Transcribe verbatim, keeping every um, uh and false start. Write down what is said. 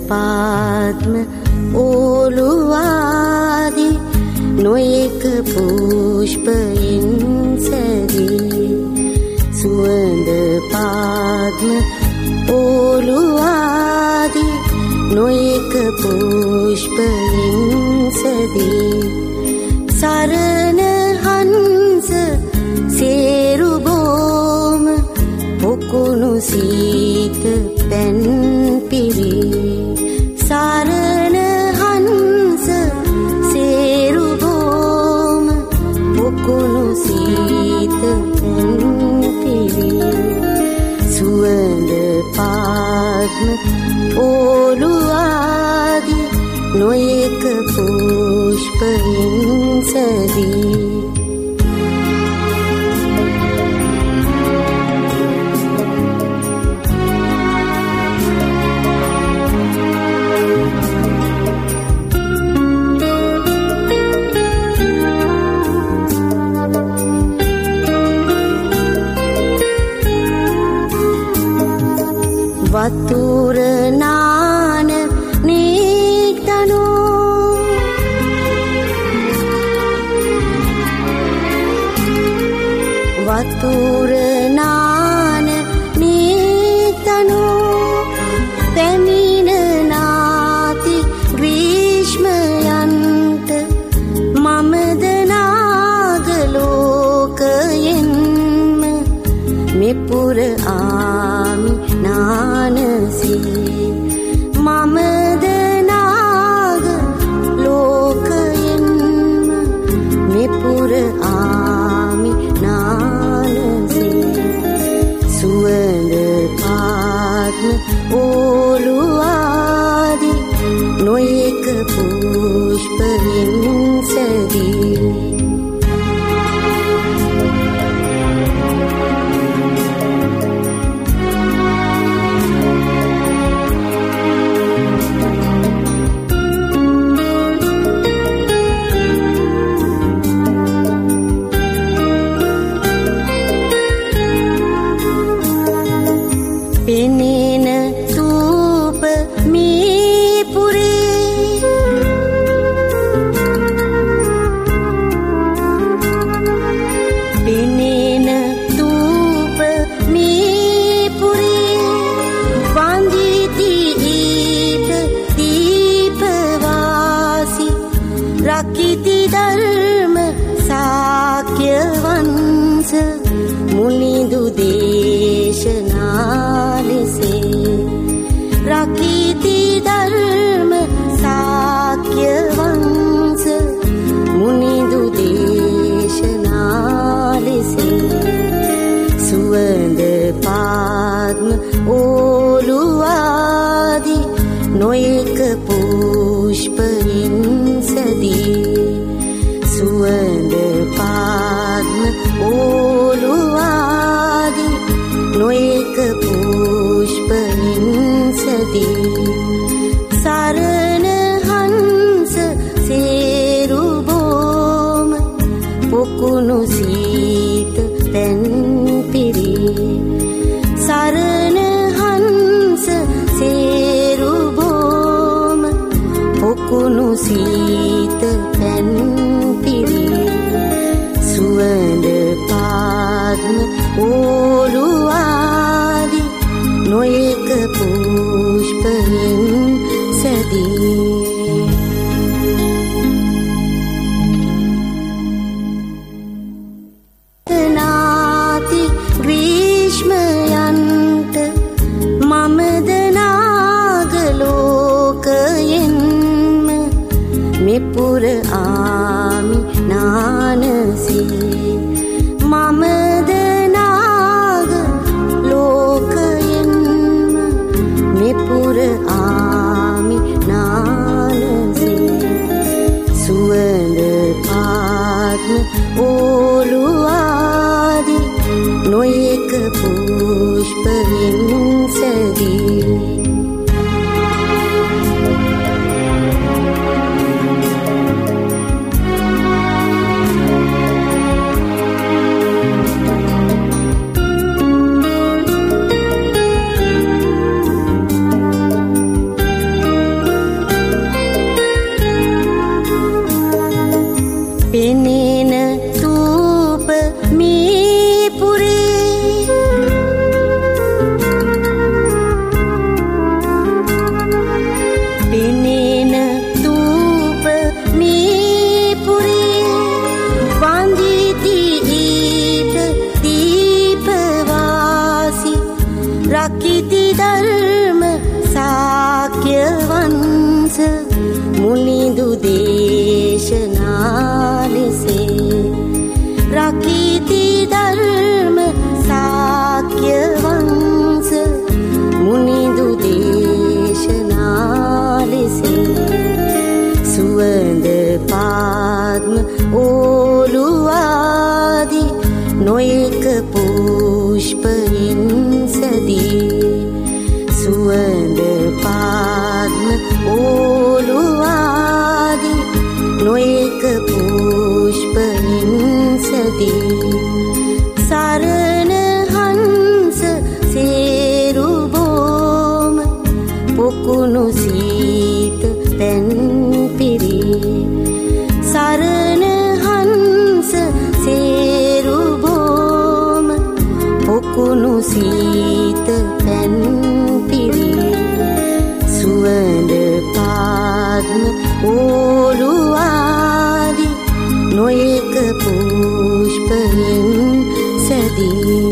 පාත්ම ඕලුවාදී නොයෙක පුෂ්පයෙන් සැදී සුවඳ පාත්ම ඕලුවාදී නොයෙක පුෂ්පයෙන් සැදී සරණ හංස සේරු බෝම පොකුණු සීත පැන් පිරි සරණ හංස සේරු බෝම පොකුණු සීත පැන් පිරි සුවඳ පාත්ම ඕලුවාදී නොයෙක පුෂ්පයෙන් සැදී වතුර නාන නීතනෝ වතුර නාන නීතනෝ පැමිණ නාති ග්‍රීෂ්මයන්ට මමද නාගලෝකයෙන්ම මෙපුර ආමි නානසී මමද නාග ලෝකයෙන්ම මෙපුර ආමි නානසී සුවඳ පාත්ම ඕලුවාදී නොයෙක පුෂ්පයෙන් සැදී පෙනෙන තූප මීපුරේ පෙනෙන තූප මීපුරේ වන්දිති ඊට දීපවාසි රකිති ධර්ම සාක්‍ය වංශ මුනිදු දේශනා රකිති ධර්ම සාක්‍ය වංශ මුනිදු දේශනා ලෙසේ සුවඳ පාත්ම ඕලුවාදී නොයෙක පුෂ්පයෙන් සැදී සුවඳ පාත්ම ඕලුවාදී නොයෙක පුෂ්පයෙන් සැදී සරණ හංස සේරු බෝම පොකුණු සීත පැන් පිරි සරණ හංස සේරු බෝම පොකුණු සීත පැන් පිරි සුවඳ පාත්ම ඕලුවාදී නොයෙක පුෂ්පයෙන් සැදී නාති ග්‍රීෂ්මයන්ට මමද නාගලෝකයෙන්ම මෙපුර ආමි නානසී මමද නා කිති ධර්ම සාක්‍ය වංශ මුනිඳු දේශනා ලෙසේ රකිති ධර්ම සාක්‍ය වංශ මුනිඳු දේශනා ලෙසේ සුවඳ පාද්ම ඕලුවාදි නොයෙක පුෂ්පයින් සැදී සුවඳ පාද්ම ඕලුවාදි නොයෙක පුෂ්පයින් සැදී සරණ හංස සේරු බෝම පොකුණු සීත පැන් පිරී සරණ හංස සේරු බෝම පොකුණු සීත පැන් පිරී සුවඳ පාද්ම ඕලුවාදි නොයෙක පුෂ්පයෙන් සැදී